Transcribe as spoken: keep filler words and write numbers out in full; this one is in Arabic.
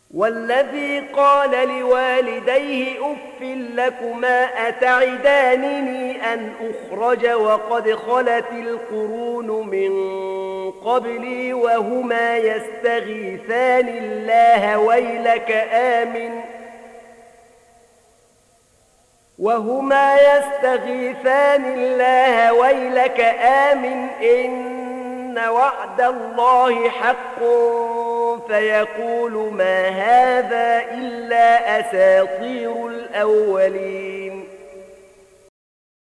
والذي قال لوالديه أف لكما أتعدانني أن أخرج وقد خلت القرون من قبلي وهما يستغيثان الله ويلك آمن وهما يستغيثان الله ويلك آمن إن وعد الله حق فيقول ما هذا إلا أساطير الأولين